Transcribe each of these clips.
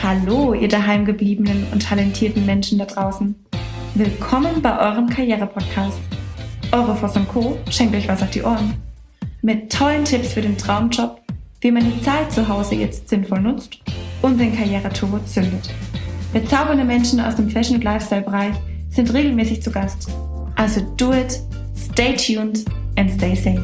Hallo, ihr daheimgebliebenen und talentierten Menschen da draußen. Willkommen bei eurem Karriere-Podcast. Eure Voss & Co. schenkt euch was auf die Ohren. Mit tollen Tipps für den Traumjob, wie man die Zeit zu Hause jetzt sinnvoll nutzt und den Karriereturbo zündet. Bezaubernde Menschen aus dem Fashion- und Lifestyle-Bereich sind regelmäßig zu Gast. Also do it, stay tuned and stay safe.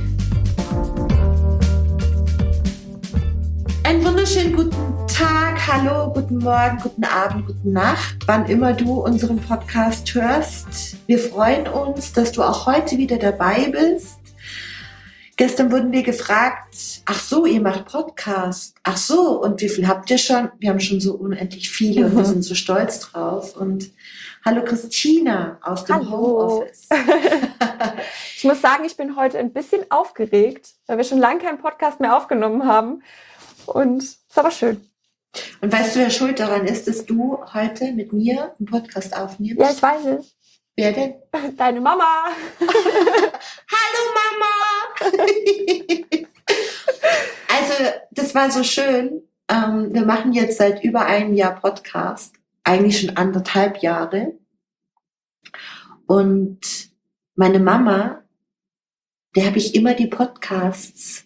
Einen wunderschönen guten Tag, hallo, guten Morgen, guten Abend, guten Nacht, wann immer du unseren Podcast hörst. Wir freuen uns, dass du auch heute wieder dabei bist. Gestern wurden wir gefragt, ach so, ihr macht Podcast. Ach so, und wie viel habt ihr schon? Wir haben schon so unendlich viele und wir sind so stolz drauf. Und hallo Christina aus dem Homeoffice. Ich muss sagen, ich bin heute ein bisschen aufgeregt, weil wir schon lange keinen Podcast mehr aufgenommen haben. Und es ist aber schön. Und weißt du, wer schuld daran ist, dass du heute mit mir einen Podcast aufnimmst? Ja, ich weiß es. Wer denn? Deine Mama. Hallo Mama! Also, das war so schön. Wir machen jetzt seit über einem Jahr Podcast. Eigentlich schon 1,5 Jahre. Und meine Mama, der habe ich immer die Podcasts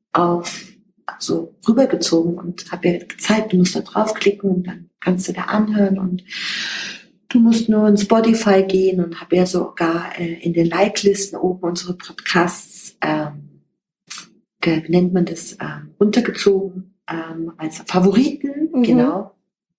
rübergezogen und habe ihr gezeigt, du musst da draufklicken und dann kannst du da anhören und du musst nur in Spotify gehen und habe ja sogar in den Like-Listen oben unsere Podcasts, wie nennt man das, runtergezogen als Favoriten, genau.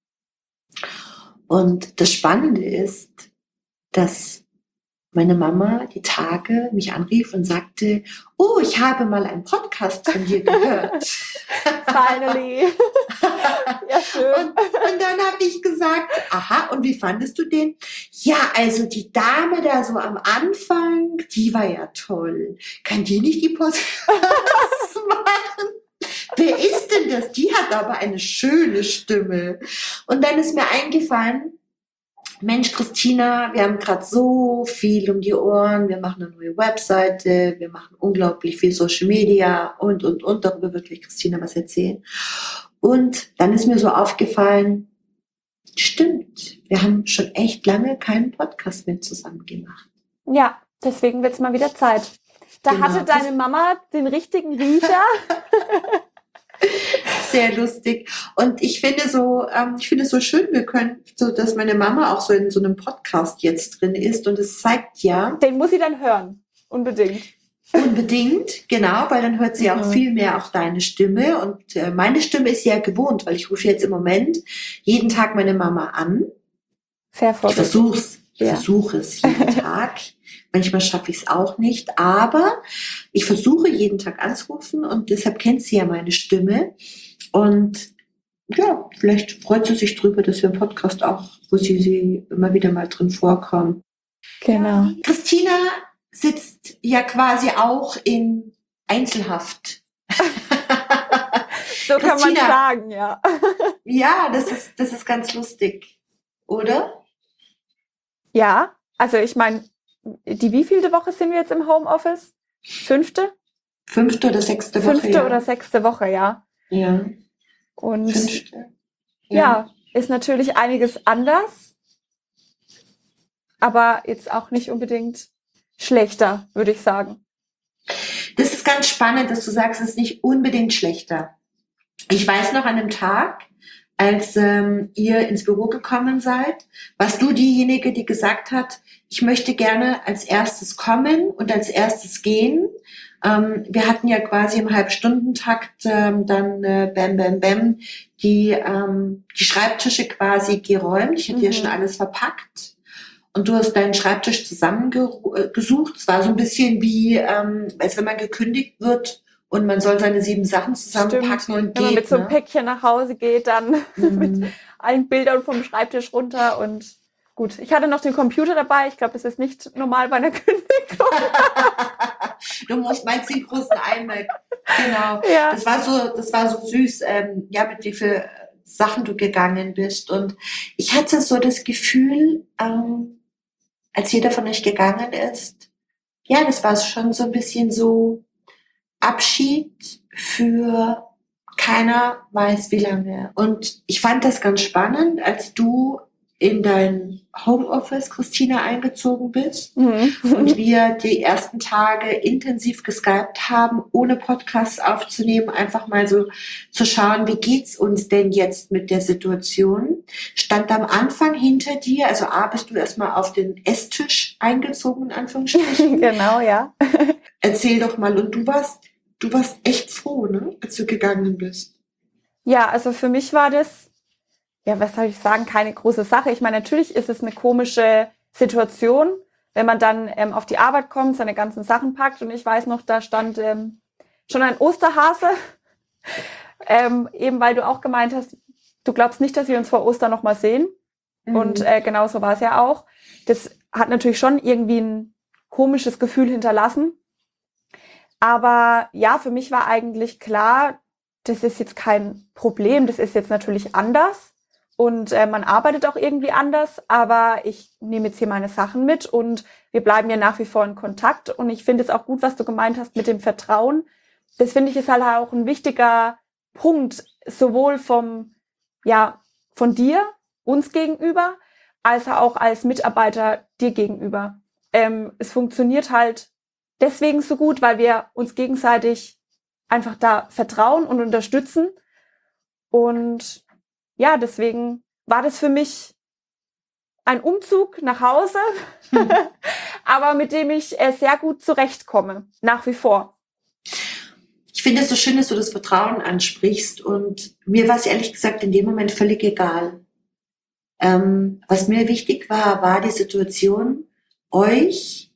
Und das Spannende ist, dass meine Mama die Tage mich anrief und sagte, oh, ich habe mal einen Podcast von dir gehört. Finally. Ja, schön. Und dann habe ich gesagt, aha, und wie fandest du den? Ja, also die Dame da so am Anfang, die war ja toll. Kann die nicht die Podcasts machen? Wer ist denn das? Die hat aber eine schöne Stimme. Und dann ist mir eingefallen, Mensch, Christina, wir haben gerade so viel um die Ohren. Wir machen eine neue Webseite, wir machen unglaublich viel Social Media und. Darüber wird gleich Christina was erzählen. Und dann ist mir so aufgefallen, stimmt, wir haben schon echt lange keinen Podcast mehr zusammen gemacht. Ja, deswegen wird es mal wieder Zeit. Da Genau. hatte deine Mama den richtigen Riecher. Sehr lustig. Und ich finde es so schön, wir können, so dass meine Mama auch so in so einem Podcast jetzt drin ist und es zeigt ja. Den muss sie dann hören. Unbedingt. Unbedingt, genau, weil dann hört sie auch viel mehr auch deine Stimme und meine Stimme ist ja gewohnt, weil ich rufe jetzt im Moment jeden Tag meine Mama an. Sehr vorbildlich. Ich versuche es jeden Tag. Manchmal schaffe ich es auch nicht, aber ich versuche jeden Tag anzurufen und deshalb kennt sie ja meine Stimme. Und ja, vielleicht freut sie sich drüber, dass wir im Podcast auch, wo sie immer wieder mal drin vorkommen. Genau. Christina sitzt ja quasi auch in Einzelhaft. So kann man sagen, ja. Ja, das ist ganz lustig, oder? Ja, also ich meine, die wievielte Woche sind wir jetzt im Homeoffice? 5.? 5. oder 6. Woche. 5. oder 6. Woche, ja. Ja. Und 5. ja, ist natürlich einiges anders, aber jetzt auch nicht unbedingt schlechter, würde ich sagen. Das ist ganz spannend, dass du sagst, es ist nicht unbedingt schlechter. Ich weiß noch an dem Tag, als ihr ins Büro gekommen seid, warst du diejenige, die gesagt hat, ich möchte gerne als erstes kommen und als erstes gehen. Wir hatten ja quasi im Halbstundentakt dann bam, die Schreibtische quasi geräumt. Ich hatte ja schon alles verpackt. Und du hast deinen Schreibtisch zusammengesucht. Es war so ein bisschen wie, als wenn man gekündigt wird und man soll seine 7 Sachen zusammenpacken und wenn man mit so einem Päckchen nach Hause geht, dann mit allen Bildern vom Schreibtisch runter und gut. Ich hatte noch den Computer dabei. Ich glaube, es ist nicht normal bei einer Kündigung. Du meinst den großen iMac. Genau. Ja. Das war so süß, mit wie viel Sachen du gegangen bist. Und ich hatte so das Gefühl, als jeder von euch gegangen ist, ja, das war schon so ein bisschen so Abschied für keiner weiß wie lange. Und ich fand das ganz spannend, als du in dein Homeoffice, Christina, eingezogen bist und wir die ersten Tage intensiv geskypt haben, ohne Podcasts aufzunehmen, einfach mal so zu schauen, wie geht's uns denn jetzt mit der Situation? Stand am Anfang hinter dir, also bist du erstmal auf den Esstisch eingezogen, in Anführungsstrichen. Genau, ja. Erzähl doch mal, und du warst echt froh, ne, als du gegangen bist. Ja, also für mich war das, ja, was soll ich sagen, keine große Sache. Ich meine, natürlich ist es eine komische Situation, wenn man dann auf die Arbeit kommt, seine ganzen Sachen packt. Und ich weiß noch, da stand schon ein Osterhase, eben weil du auch gemeint hast, du glaubst nicht, dass wir uns vor Ostern noch mal sehen. Und genau so war es ja auch. Das hat natürlich schon irgendwie ein komisches Gefühl hinterlassen. Aber ja, für mich war eigentlich klar, das ist jetzt kein Problem, das ist jetzt natürlich anders. Und man arbeitet auch irgendwie anders, aber ich nehme jetzt hier meine Sachen mit und wir bleiben ja nach wie vor in Kontakt. Und ich finde es auch gut, was du gemeint hast mit dem Vertrauen. Das finde ich ist halt auch ein wichtiger Punkt, sowohl von dir, uns gegenüber, als auch als Mitarbeiter dir gegenüber. Es funktioniert halt deswegen so gut, weil wir uns gegenseitig einfach da vertrauen und unterstützen. Und ja, deswegen war das für mich ein Umzug nach Hause, aber mit dem ich sehr gut zurechtkomme, nach wie vor. Ich finde es so schön, dass du das Vertrauen ansprichst, und mir war es ehrlich gesagt in dem Moment völlig egal. Was mir wichtig war die Situation, ich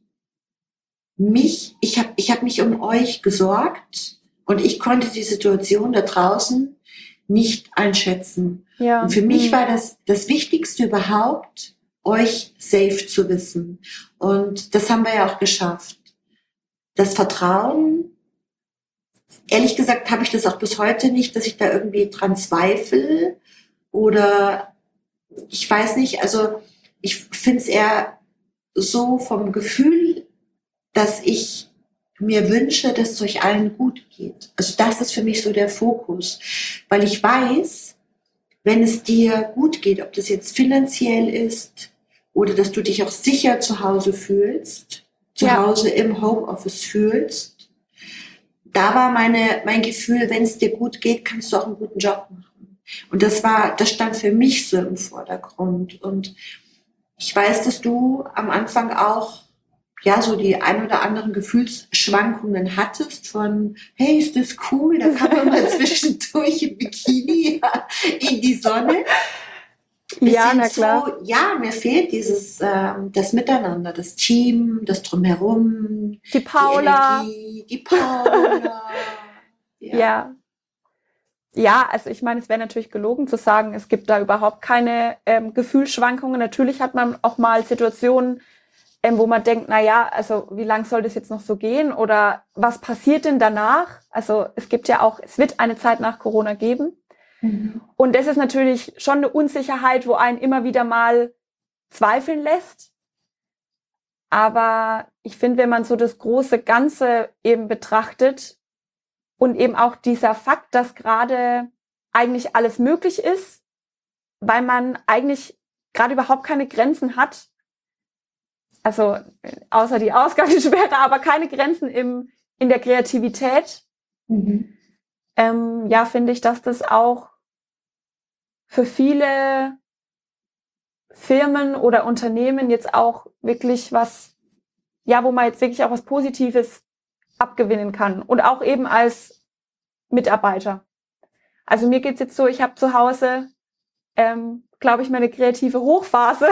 habe mich um euch gesorgt und ich konnte die Situation da draußen nicht einschätzen. Ja. Und für mich war das Wichtigste überhaupt, euch safe zu wissen. Und das haben wir ja auch geschafft. Das Vertrauen, ehrlich gesagt, habe ich das auch bis heute nicht, dass ich da irgendwie dran zweifle oder ich weiß nicht, also ich finde es eher so vom Gefühl, dass ich mir wünsche, dass es euch allen gut geht. Also das ist für mich so der Fokus, weil ich weiß, wenn es dir gut geht, ob das jetzt finanziell ist oder dass du dich auch sicher zu Hause fühlst, zu Hause im Homeoffice fühlst, da war mein Gefühl, wenn es dir gut geht, kannst du auch einen guten Job machen. Und das stand für mich so im Vordergrund. Und ich weiß, dass du am Anfang auch so die ein oder anderen Gefühlsschwankungen hattest von, hey, ist das cool, da kann man mal zwischendurch im Bikini in die Sonne. Ja, na klar. So, mir fehlt das Miteinander, das Team, das Drumherum. Die Paula. Die Energie, die Paula. Ja, also ich meine, es wäre natürlich gelogen zu sagen, es gibt da überhaupt keine Gefühlsschwankungen. Natürlich hat man auch mal Situationen, wo man denkt, also wie lang soll das jetzt noch so gehen oder was passiert denn danach? Also es wird eine Zeit nach Corona geben. Und das ist natürlich schon eine Unsicherheit, wo einen immer wieder mal zweifeln lässt. Aber ich finde, wenn man so das große Ganze eben betrachtet und eben auch dieser Fakt, dass gerade eigentlich alles möglich ist, weil man eigentlich gerade überhaupt keine Grenzen hat, also außer die Ausgangssperre, aber keine Grenzen in der Kreativität, finde ich, dass das auch für viele Firmen oder Unternehmen jetzt auch wirklich wo man jetzt wirklich auch was Positives abgewinnen kann und auch eben als Mitarbeiter. Also mir geht's jetzt so, ich habe zu Hause, glaube ich, meine kreative Hochphase.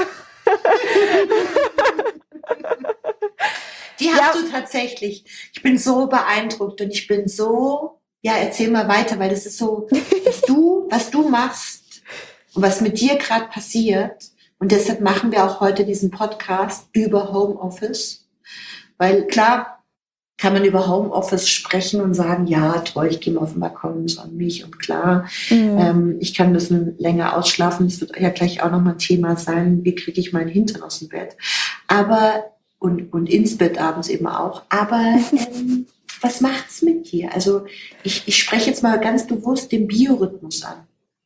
Die hast du tatsächlich. Ich bin so beeindruckt und ich bin so, erzähl mal weiter, weil das ist so, was du machst und was mit dir gerade passiert. Und deshalb machen wir auch heute diesen Podcast über Homeoffice. Weil klar kann man über Homeoffice sprechen und sagen, ja, toll, ich gehe mal auf den Balkon, sonne mich und klar, ich kann ein bisschen länger ausschlafen. Das wird ja gleich auch nochmal ein Thema sein, wie kriege ich meinen Hintern aus dem Bett. Aber und ins Bett abends eben auch. Aber was macht's mit dir? Also ich spreche jetzt mal ganz bewusst den Biorhythmus an.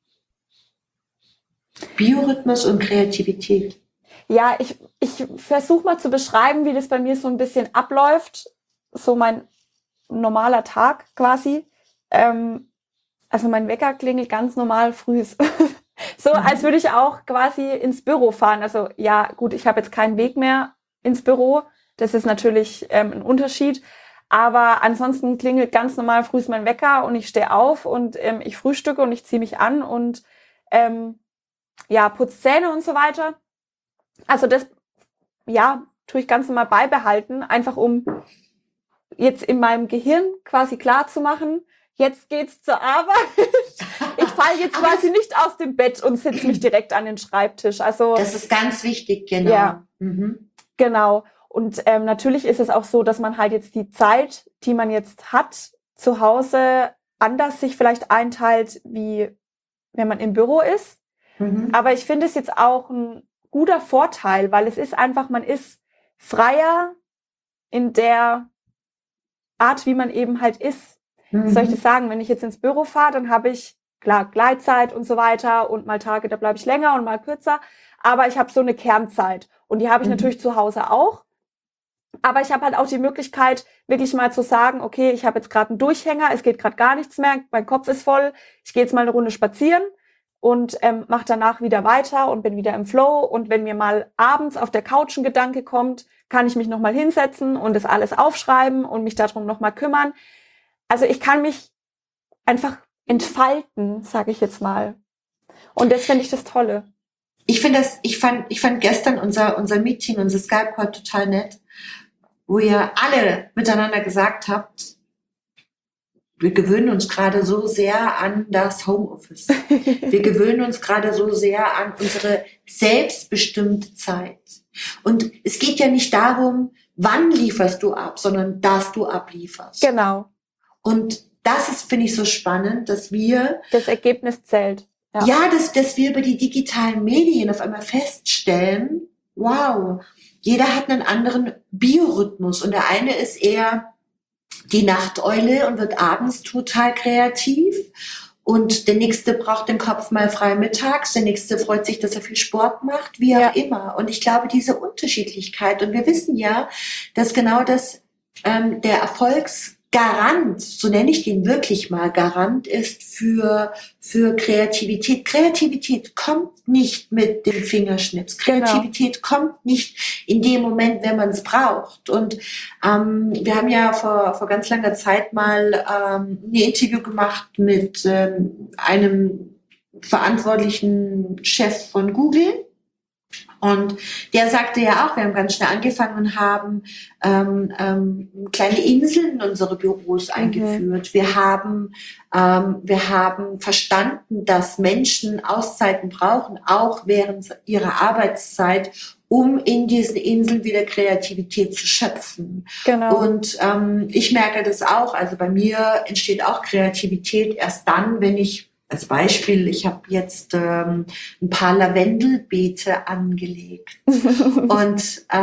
Biorhythmus und Kreativität. Ja, ich versuche mal zu beschreiben, wie das bei mir so ein bisschen abläuft. So mein normaler Tag quasi. Also mein Wecker klingelt ganz normal früh. So, als würde ich auch quasi ins Büro fahren. Also ja, gut, ich habe jetzt keinen Weg mehr ins Büro. Das ist natürlich ein Unterschied. Aber ansonsten klingelt ganz normal früh mein Wecker und ich stehe auf und ich frühstücke und ich ziehe mich an und putze Zähne und so weiter. Also das, ja, tue ich ganz normal beibehalten, einfach um jetzt in meinem Gehirn quasi klar zu machen, jetzt geht's zur Arbeit. Ich falle jetzt quasi nicht aus dem Bett und setze mich direkt an den Schreibtisch. Also das ist ganz wichtig, genau. Ja, genau. Und natürlich ist es auch so, dass man halt jetzt die Zeit, die man jetzt hat, zu Hause anders sich vielleicht einteilt, wie wenn man im Büro ist. Aber ich finde es jetzt auch ein guter Vorteil, weil es ist einfach, man ist freier in der Art, wie man eben halt ist. Wie soll ich das sagen? Wenn ich jetzt ins Büro fahre, dann habe ich, klar, Gleitzeit und so weiter und mal Tage, da bleibe ich länger und mal kürzer. Aber ich habe so eine Kernzeit und die habe ich natürlich zu Hause auch. Aber ich habe halt auch die Möglichkeit, wirklich mal zu sagen, okay, ich habe jetzt gerade einen Durchhänger, es geht gerade gar nichts mehr, mein Kopf ist voll, ich gehe jetzt mal eine Runde spazieren und mache danach wieder weiter und bin wieder im Flow. Und wenn mir mal abends auf der Couch ein Gedanke kommt, kann ich mich nochmal hinsetzen und das alles aufschreiben und mich darum nochmal kümmern. Also ich kann mich einfach entfalten, sage ich jetzt mal. Und das finde ich das Tolle. Ich fand gestern unser Meeting, unser Skype-Call total nett, wo ihr alle miteinander gesagt habt, wir gewöhnen uns gerade so sehr an das Homeoffice. Wir gewöhnen uns gerade so sehr an unsere selbstbestimmte Zeit. Und es geht ja nicht darum, wann lieferst du ab, sondern dass du ablieferst. Genau. Und das ist, finde ich, so spannend, dass wir... Das Ergebnis zählt. Ja, dass wir über die digitalen Medien auf einmal feststellen, wow, jeder hat einen anderen Biorhythmus. Und der eine ist eher die Nachteule und wird abends total kreativ. Und der nächste braucht den Kopf mal frei mittags. Der nächste freut sich, dass er viel Sport macht, wie auch immer. Und ich glaube, diese Unterschiedlichkeit, und wir wissen ja, dass genau das der Erfolgsgarant, so nenne ich den wirklich mal, Garant ist für Kreativität. Kreativität kommt nicht mit dem Fingerschnips. Kreativität kommt nicht in dem Moment, wenn man es braucht. Und wir haben ja vor ganz langer Zeit mal ein Interview gemacht mit einem verantwortlichen Chef von Google. Und der sagte ja auch, wir haben ganz schnell angefangen und haben kleine Inseln in unsere Büros eingeführt. Wir haben verstanden, dass Menschen Auszeiten brauchen, auch während ihrer Arbeitszeit, um in diesen Inseln wieder Kreativität zu schöpfen. Genau. Und ich merke das auch. Also bei mir entsteht auch Kreativität erst dann, wenn ich als Beispiel, ich habe jetzt ein paar Lavendelbeete angelegt. Und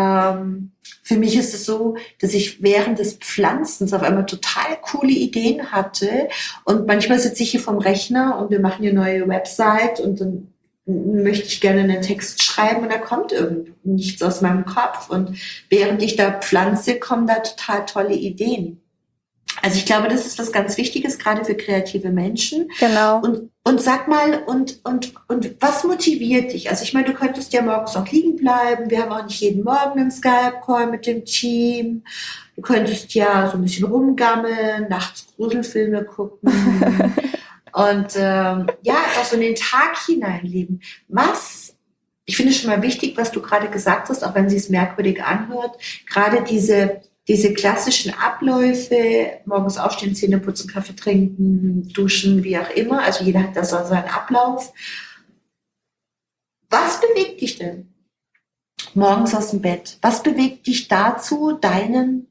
für mich ist es so, dass ich während des Pflanzens auf einmal total coole Ideen hatte. Und manchmal sitze ich hier vom Rechner und wir machen hier eine neue Website und dann möchte ich gerne einen Text schreiben und da kommt irgendwie nichts aus meinem Kopf. Und während ich da pflanze, kommen da total tolle Ideen. Also ich glaube, das ist was ganz Wichtiges, gerade für kreative Menschen. Genau. Und sag mal, und was motiviert dich? Also ich meine, du könntest ja morgens auch liegen bleiben. Wir haben auch nicht jeden Morgen einen Skype-Call mit dem Team. Du könntest ja so ein bisschen rumgammeln, nachts Gruselfilme gucken. Und einfach so in den Tag hineinleben. Ich finde es schon mal wichtig, was du gerade gesagt hast, auch wenn sie es merkwürdig anhört, gerade diese klassischen Abläufe, morgens aufstehen, Zähne putzen, Kaffee trinken, duschen, wie auch immer, also jeder hat da so seinen Ablauf. Was bewegt dich denn morgens aus dem Bett? Was bewegt dich dazu, deinen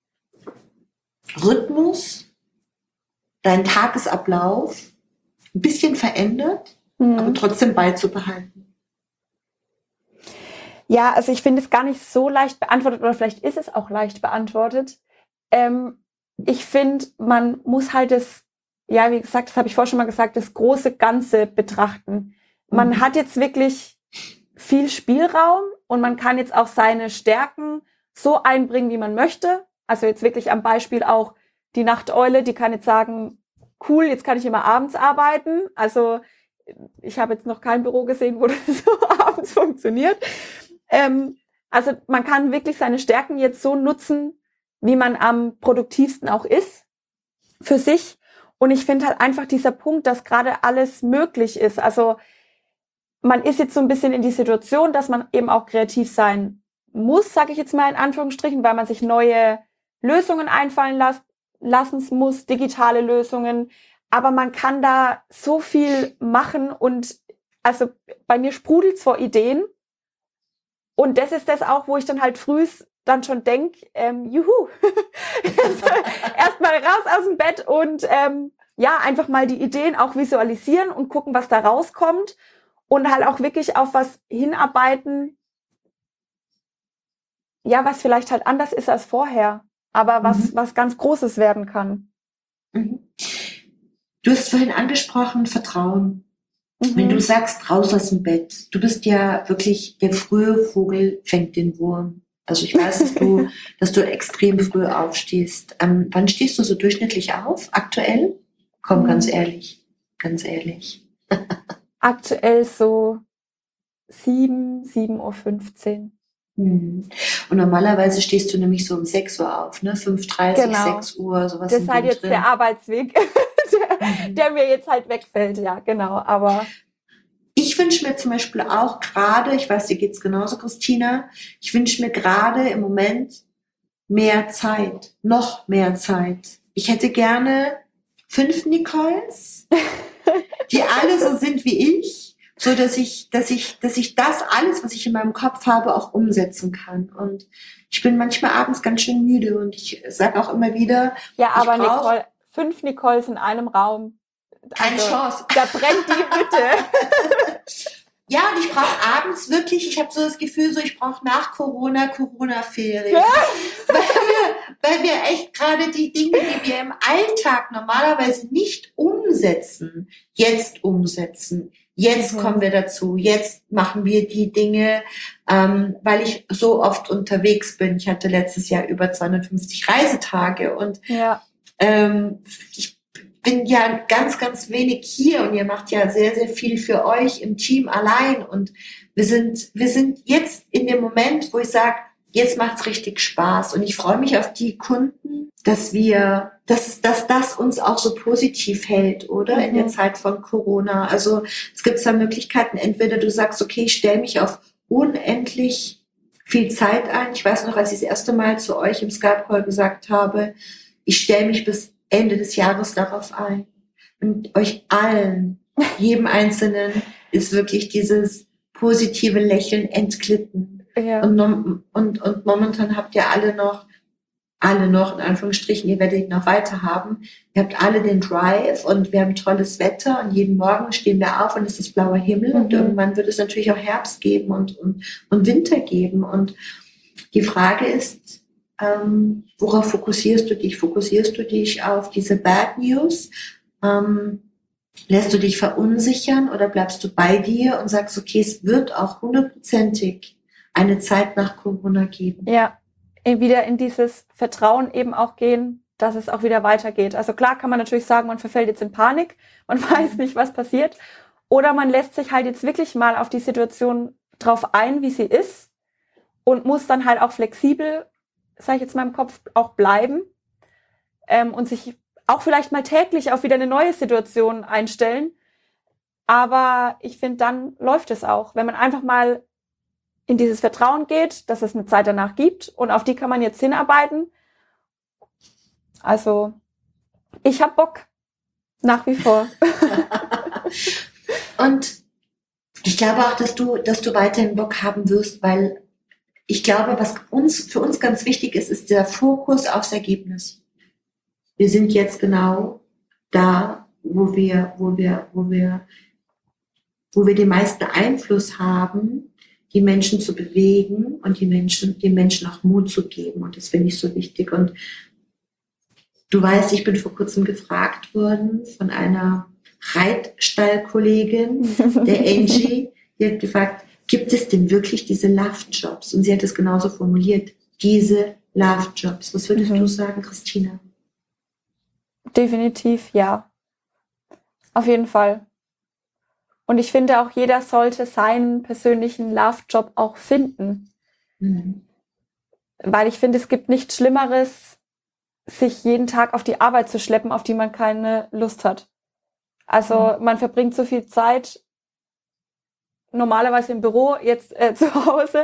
Rhythmus, deinen Tagesablauf ein bisschen verändert, aber trotzdem beizubehalten? Ja, also ich finde es gar nicht so leicht beantwortet, oder vielleicht ist es auch leicht beantwortet. ich finde, man muss halt wie gesagt, das habe ich vorher schon mal gesagt, das große Ganze betrachten. Man hat jetzt wirklich viel Spielraum und man kann jetzt auch seine Stärken so einbringen, wie man möchte. Also jetzt wirklich am Beispiel auch die Nachteule, die kann jetzt sagen, cool, jetzt kann ich immer abends arbeiten. Also ich habe jetzt noch kein Büro gesehen, wo das so abends funktioniert. Also man kann wirklich seine Stärken jetzt so nutzen, wie man am produktivsten auch ist für sich. Und ich finde halt einfach dieser Punkt, dass gerade alles möglich ist. Also man ist jetzt so ein bisschen in die Situation, dass man eben auch kreativ sein muss, sage ich jetzt mal in Anführungsstrichen, weil man sich neue Lösungen einfallen lassen muss, digitale Lösungen. Aber man kann da so viel machen und also bei mir sprudelt's vor Ideen. Und das ist das auch, wo ich dann halt frühs dann schon denke, juhu, erstmal raus aus dem Bett und einfach mal die Ideen auch visualisieren und gucken, was da rauskommt und halt auch wirklich auf was hinarbeiten, ja, was vielleicht halt anders ist als vorher, aber was ganz Großes werden kann. Du hast vorhin angesprochen, Vertrauen. Wenn du sagst, raus aus dem Bett, du bist ja wirklich, der frühe Vogel fängt den Wurm. Also ich weiß, dass du extrem früh aufstehst. Wann stehst du so durchschnittlich auf, aktuell? Komm, ganz ehrlich. Aktuell so 7:15 Uhr. Und normalerweise stehst du nämlich so um 6 Uhr auf, ne? 5:30, Genau. 6 Uhr, sowas. Das ist halt jetzt der Arbeitsweg, der mir jetzt halt wegfällt, ja, genau. Aber ich wünsche mir zum Beispiel auch gerade, ich weiß, dir geht's genauso, Christina, ich wünsche mir gerade im Moment mehr Zeit, noch mehr Zeit. Ich hätte gerne 5 Nicoles, die alle so sind wie ich, so dass ich das alles, was ich in meinem Kopf habe, auch umsetzen kann. Und ich bin manchmal abends ganz schön müde und ich sage auch immer wieder, ja, aber Nicole, 5 Nicoles in einem Raum. Keine Chance. Da brennt die Hütte. Ja, und ich brauche abends wirklich, ich habe so das Gefühl, ich brauche nach Corona-Ferien. Ja. Weil wir echt gerade die Dinge, die wir im Alltag normalerweise nicht umsetzen, jetzt umsetzen. Jetzt kommen wir dazu, jetzt machen wir die Dinge, weil ich so oft unterwegs bin. Ich hatte letztes Jahr über 250 Reisetage und ich bin ja ganz, ganz wenig hier und ihr macht ja sehr, sehr viel für euch im Team allein und wir sind jetzt in dem Moment, wo ich sage, jetzt macht's richtig Spaß und ich freue mich auf die Kunden, dass das uns auch so positiv hält, oder? In der Zeit von Corona. Also es gibt zwei Möglichkeiten. Entweder du sagst, okay, ich stelle mich auf unendlich viel Zeit ein. Ich weiß noch, als ich das erste Mal zu euch im Skype-Call gesagt habe, ich stelle mich bis Ende des Jahres darauf ein. Und euch allen, jedem Einzelnen, ist wirklich dieses positive Lächeln entglitten. Ja. Und momentan habt ihr alle noch, in Anführungsstrichen, ihr werdet ihn noch weiter haben. Ihr habt alle den Drive und wir haben tolles Wetter und jeden Morgen stehen wir auf und es ist blauer Himmel und irgendwann wird es natürlich auch Herbst geben und Winter geben. Und die Frage ist, worauf fokussierst du dich? Fokussierst du dich auf diese Bad News? Lässt du dich verunsichern oder bleibst du bei dir und sagst, okay, es wird auch 100%ig eine Zeit nach Corona geben? Ja, wieder in dieses Vertrauen eben auch gehen, dass es auch wieder weitergeht. Also klar kann man natürlich sagen, man verfällt jetzt in Panik, man weiß nicht, was passiert. Oder man lässt sich halt jetzt wirklich mal auf die Situation drauf ein, wie sie ist und muss dann halt auch flexibel, sage ich jetzt mal im Kopf, auch bleiben und sich auch vielleicht mal täglich auf wieder eine neue Situation einstellen. Aber ich finde, dann läuft es auch. Wenn man einfach mal in dieses Vertrauen geht, dass es eine Zeit danach gibt und auf die kann man jetzt hinarbeiten. Also, ich habe Bock. Nach wie vor. Und ich glaube auch, dass du weiterhin Bock haben wirst, weil ich glaube, was für uns ganz wichtig ist, ist der Fokus aufs Ergebnis. Wir sind jetzt genau da, wo wir den meisten Einfluss haben, die Menschen zu bewegen und den Menschen auch Mut zu geben. Und das finde ich so wichtig. Und Du weißt, ich bin vor kurzem gefragt worden von einer Reitstallkollegin, der Angie, die hat gefragt, gibt es denn wirklich diese Love-Jobs? Und sie hat es genauso formuliert, diese Love-Jobs. Was würdest du sagen, Christina? Definitiv, ja. Auf jeden Fall. Und ich finde auch, jeder sollte seinen persönlichen Love-Job auch finden. Weil ich finde, es gibt nichts Schlimmeres, sich jeden Tag auf die Arbeit zu schleppen, auf die man keine Lust hat. Also man verbringt so viel Zeit normalerweise im Büro, jetzt zu Hause,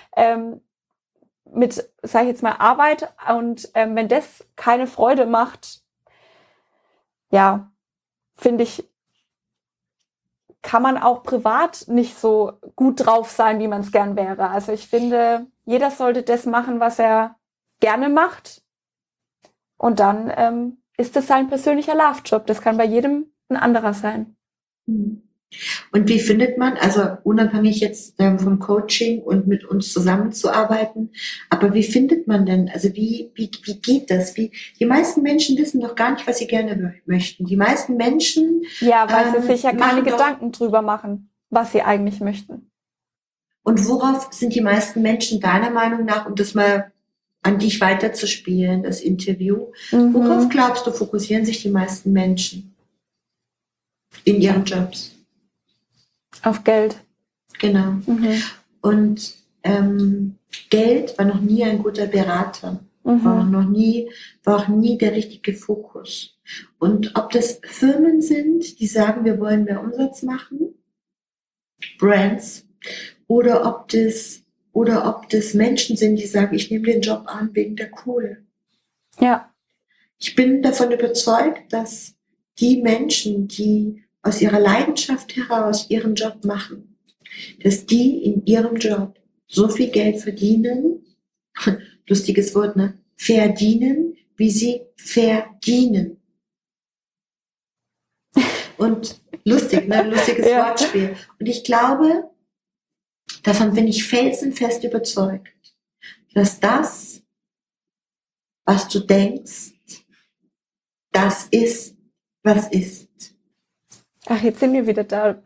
mit, sage ich jetzt mal, Arbeit. Und wenn das keine Freude macht, ja, finde ich, kann man auch privat nicht so gut drauf sein, wie man es gern wäre. Also ich finde, jeder sollte das machen, was er gerne macht. Und dann ist das sein persönlicher Love-Job. Das kann bei jedem ein anderer sein. Und wie findet man, also unabhängig jetzt vom Coaching und mit uns zusammenzuarbeiten, aber wie findet man denn, also wie geht das? Die meisten Menschen wissen doch gar nicht, was sie gerne möchten. Die meisten Menschen... Ja, weil sie sich ja keine Gedanken drüber machen, was sie eigentlich möchten. Und worauf sind die meisten Menschen deiner Meinung nach, um das mal an dich weiterzuspielen, das Interview, worauf glaubst du, fokussieren sich die meisten Menschen in ihren Jobs? Auf Geld. Genau. Und Geld war noch nie ein guter Berater, war auch nie der richtige Fokus. Und ob das Firmen sind, die sagen, wir wollen mehr Umsatz machen, Brands, oder ob das Menschen sind, die sagen, ich nehme den Job an wegen der Kohle. Ja. Ich bin davon überzeugt, dass die Menschen, die aus ihrer Leidenschaft heraus ihren Job machen, dass die in ihrem Job so viel Geld verdienen, lustiges Wort, ne? Verdienen, wie sie verdienen. Und lustig, ne? Lustiges Wortspiel. Und ich glaube, davon bin ich felsenfest überzeugt, dass das, was du denkst, das ist, was ist. Ach, jetzt sind wir wieder da.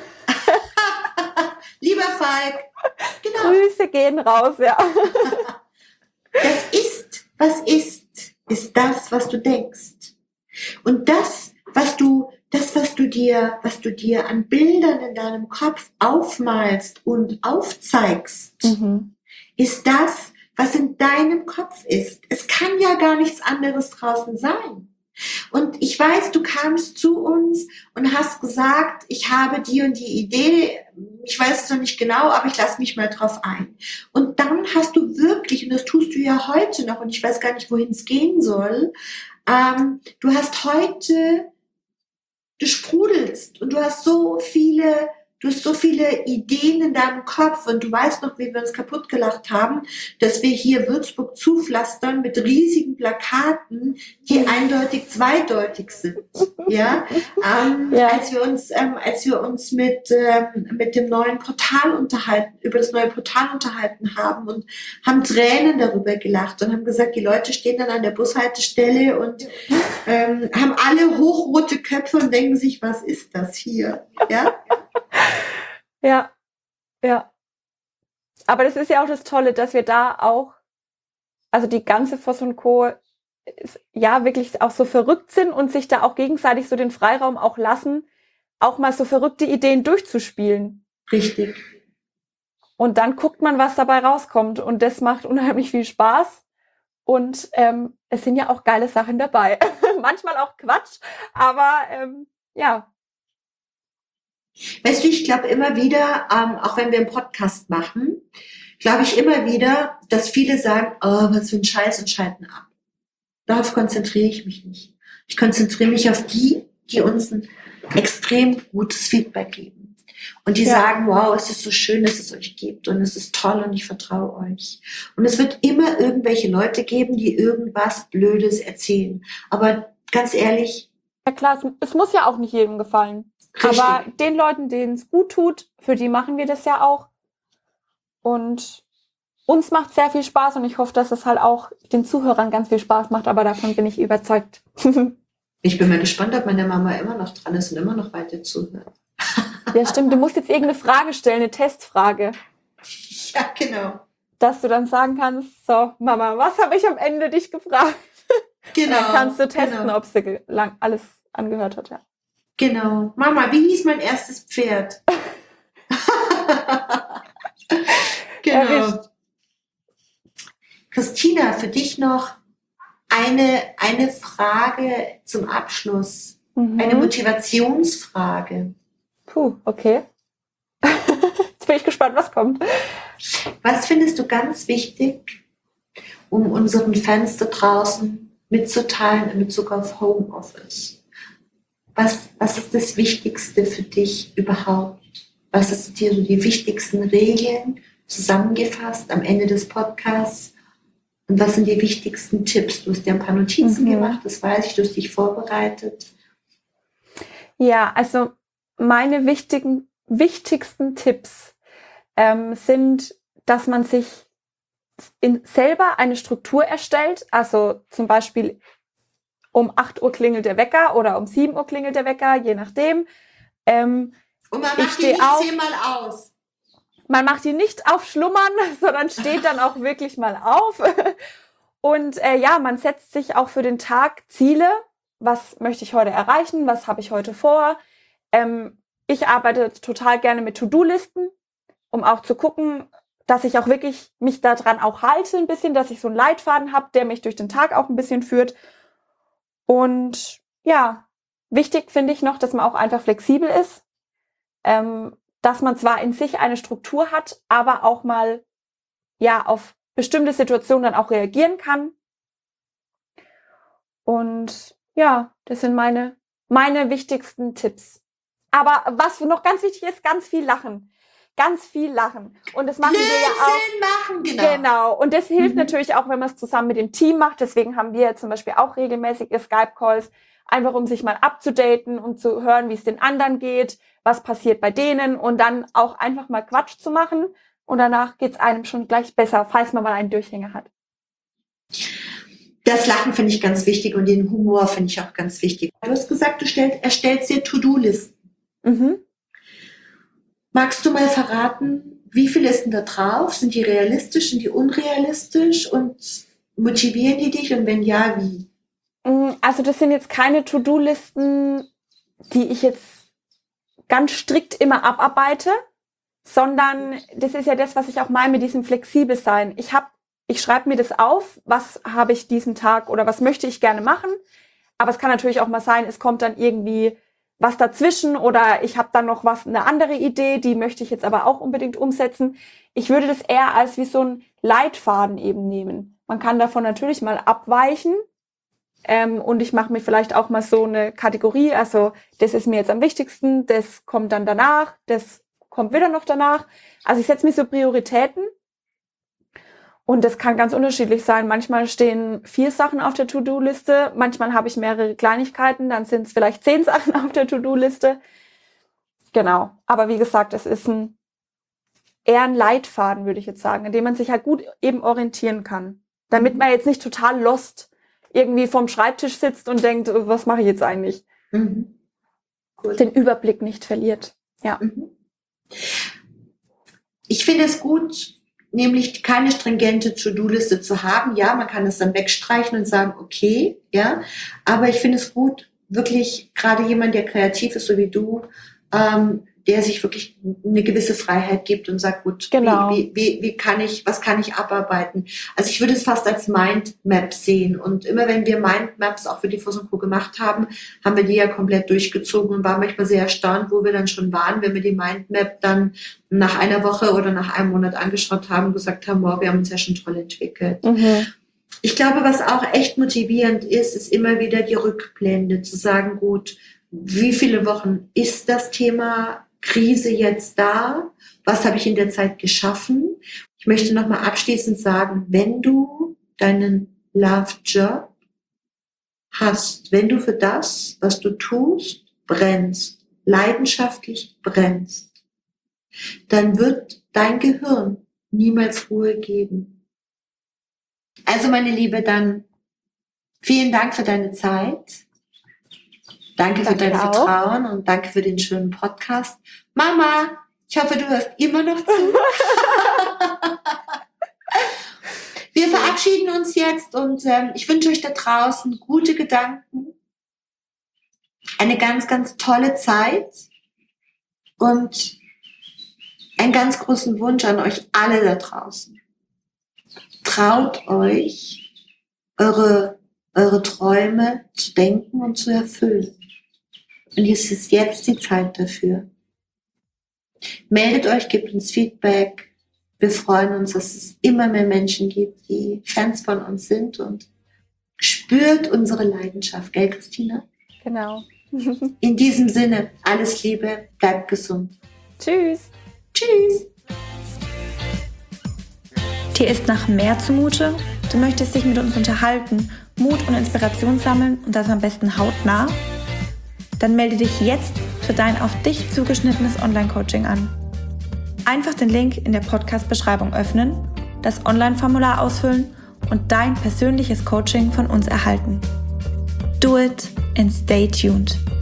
Lieber Falk, genau. Grüße gehen raus, ja. Das ist, was ist das, was du denkst. Und das, was du dir an Bildern in deinem Kopf aufmalst und aufzeigst, ist das, was in deinem Kopf ist. Es kann ja gar nichts anderes draußen sein. Und ich weiß, du kamst zu uns und hast gesagt, ich habe die und die Idee, ich weiß es noch nicht genau, aber ich lasse mich mal drauf ein. Und dann hast du wirklich, und das tust du ja heute noch, und ich weiß gar nicht, wohin es gehen soll, du hast heute, du sprudelst und du hast so viele Ideen in deinem Kopf und du weißt noch, wie wir uns kaputt gelacht haben, dass wir hier Würzburg zupflastern mit riesigen Plakaten, die eindeutig zweideutig sind. Ja, als wir uns mit dem neuen Portal über das neue Portal unterhalten haben und haben Tränen darüber gelacht und haben gesagt, die Leute stehen dann an der Bushaltestelle und haben alle hochrote Köpfe und denken sich, was ist das hier? Ja. Ja. Aber das ist ja auch das Tolle, dass wir da auch, also die ganze Voss & Co. ja wirklich auch so verrückt sind und sich da auch gegenseitig so den Freiraum auch lassen, auch mal so verrückte Ideen durchzuspielen. Richtig. Und dann guckt man, was dabei rauskommt. Und das macht unheimlich viel Spaß. Und es sind ja auch geile Sachen dabei. Manchmal auch Quatsch, aber ja. Weißt du, ich glaube immer wieder, auch wenn wir einen Podcast machen, glaube ich immer wieder, dass viele sagen, oh, was für ein Scheiß und schalten ab. Darauf konzentriere ich mich nicht. Ich konzentriere mich auf die uns ein extrem gutes Feedback geben. Und die sagen, wow, es ist so schön, dass es euch gibt und es ist toll und ich vertraue euch. Und es wird immer irgendwelche Leute geben, die irgendwas Blödes erzählen. Aber ganz ehrlich. Ja klar, es muss ja auch nicht jedem gefallen. Richtig. Aber den Leuten, denen es gut tut, für die machen wir das ja auch. Und uns macht sehr viel Spaß und ich hoffe, dass es halt auch den Zuhörern ganz viel Spaß macht, aber davon bin ich überzeugt. Ich bin mal gespannt, ob meine Mama immer noch dran ist und immer noch weiter zuhört. Ja, stimmt. Du musst jetzt irgendeine Frage stellen, eine Testfrage. Ja, genau. Dass du dann sagen kannst, so, Mama, was habe ich am Ende dich gefragt? Genau. Dann kannst du testen, genau. ob sie alles angehört hat, ja. Genau. Mama, wie hieß mein erstes Pferd? Genau. Erwischt. Christina, für dich noch eine Frage zum Abschluss. Eine Motivationsfrage. Puh, okay. Jetzt bin ich gespannt, was kommt. Was findest du ganz wichtig, um unseren Fans da draußen mitzuteilen in Bezug auf Homeoffice? Was ist das Wichtigste für dich überhaupt? Was ist dir so die wichtigsten Regeln zusammengefasst am Ende des Podcasts? Und was sind die wichtigsten Tipps? Du hast dir ein paar Notizen gemacht, das weiß ich, du hast dich vorbereitet. Ja, also meine wichtigsten Tipps sind, dass man sich selber eine Struktur erstellt. Also zum Beispiel um 8 Uhr klingelt der Wecker oder um 7 Uhr klingelt der Wecker, je nachdem. Und man macht die nicht 10-mal aus. Man macht die nicht auf Schlummern, sondern steht dann auch wirklich mal auf. Und man setzt sich auch für den Tag Ziele. Was möchte ich heute erreichen? Was habe ich heute vor? Ich arbeite total gerne mit To-Do-Listen, um auch zu gucken, dass ich auch wirklich mich daran auch halte ein bisschen, dass ich so einen Leitfaden habe, der mich durch den Tag auch ein bisschen führt. Und ja, wichtig finde ich noch, dass man auch einfach flexibel ist, dass man zwar in sich eine Struktur hat, aber auch mal auf bestimmte Situationen dann auch reagieren kann. Und ja, das sind meine wichtigsten Tipps. Aber was noch ganz wichtig ist, ganz viel lachen. Ganz viel lachen. Und das machen wir ja auch. Machen, genau. Genau. Und das hilft natürlich auch, wenn man es zusammen mit dem Team macht. Deswegen haben wir zum Beispiel auch regelmäßige Skype-Calls, einfach um sich mal abzudaten und zu hören, wie es den anderen geht, was passiert bei denen und dann auch einfach mal Quatsch zu machen. Und danach geht's einem schon gleich besser, falls man mal einen Durchhänger hat. Das Lachen finde ich ganz wichtig und den Humor finde ich auch ganz wichtig. Du hast gesagt, du erstellst dir To-Do-Listen. Magst du mal verraten, wie viel ist denn da drauf? Sind die realistisch, sind die unrealistisch und motivieren die dich? Und wenn ja, wie? Also das sind jetzt keine To-Do-Listen, die ich jetzt ganz strikt immer abarbeite, sondern das ist ja das, was ich auch meine mit diesem flexibel sein. Ich schreibe mir das auf, was habe ich diesen Tag oder was möchte ich gerne machen. Aber es kann natürlich auch mal sein, es kommt dann irgendwie was dazwischen oder ich habe dann noch eine andere Idee, die möchte ich jetzt aber auch unbedingt umsetzen. Ich würde das eher als wie so ein Leitfaden eben nehmen. Man kann davon natürlich mal abweichen und ich mache mir vielleicht auch mal so eine Kategorie, also das ist mir jetzt am wichtigsten, das kommt dann danach, das kommt wieder noch danach. Also ich setze mir so Prioritäten. Und das kann ganz unterschiedlich sein. Manchmal stehen 4 Sachen auf der To-Do-Liste, manchmal habe ich mehrere Kleinigkeiten, dann sind es vielleicht 10 Sachen auf der To-Do-Liste. Genau. Aber wie gesagt, es ist eher ein Leitfaden, würde ich jetzt sagen, in dem man sich halt gut eben orientieren kann. Damit man jetzt nicht total lost irgendwie vorm Schreibtisch sitzt und denkt, was mache ich jetzt eigentlich? Gut. Den Überblick nicht verliert. Ja. Ich finde es gut, nämlich keine stringente To-Do-Liste zu haben. Ja, man kann es dann wegstreichen und sagen, okay, ja. Aber ich finde es gut, wirklich gerade jemand, der kreativ ist, so wie du, der sich wirklich eine gewisse Freiheit gibt und sagt, gut, Genau. was kann ich abarbeiten? Also ich würde es fast als Mindmap sehen. Und immer wenn wir Mindmaps auch für die Force & Co gemacht haben, haben wir die ja komplett durchgezogen und waren manchmal sehr erstaunt, wo wir dann schon waren, wenn wir die Mindmap dann nach einer Woche oder nach einem Monat angeschaut haben und gesagt haben, wow, wir haben uns ja schon toll entwickelt. Ich glaube, was auch echt motivierend ist immer wieder die Rückblende, zu sagen, gut, wie viele Wochen ist das Thema Krise jetzt da? Was habe ich in der Zeit geschaffen? Ich möchte nochmal abschließend sagen, wenn du deinen Love-Job hast, wenn du für das, was du tust, brennst, leidenschaftlich brennst, dann wird dein Gehirn niemals Ruhe geben. Also meine Liebe, dann vielen Dank für deine Zeit. Danke für dein Vertrauen und danke für den schönen Podcast. Mama, ich hoffe, du hörst immer noch zu. Wir verabschieden uns jetzt und ich wünsche euch da draußen gute Gedanken, eine ganz, ganz tolle Zeit und einen ganz großen Wunsch an euch alle da draußen. Traut euch, eure Träume zu denken und zu erfüllen. Und es ist jetzt die Zeit dafür. Meldet euch, gebt uns Feedback. Wir freuen uns, dass es immer mehr Menschen gibt, die Fans von uns sind und spürt unsere Leidenschaft, gell, Christina? Genau. In diesem Sinne, alles Liebe, bleibt gesund. Tschüss. Tschüss. Dir ist nach mehr zumute? Du möchtest dich mit uns unterhalten, Mut und Inspiration sammeln und das am besten hautnah? Dann melde dich jetzt für dein auf dich zugeschnittenes Online-Coaching an. Einfach den Link in der Podcast-Beschreibung öffnen, das Online-Formular ausfüllen und dein persönliches Coaching von uns erhalten. Do it and stay tuned.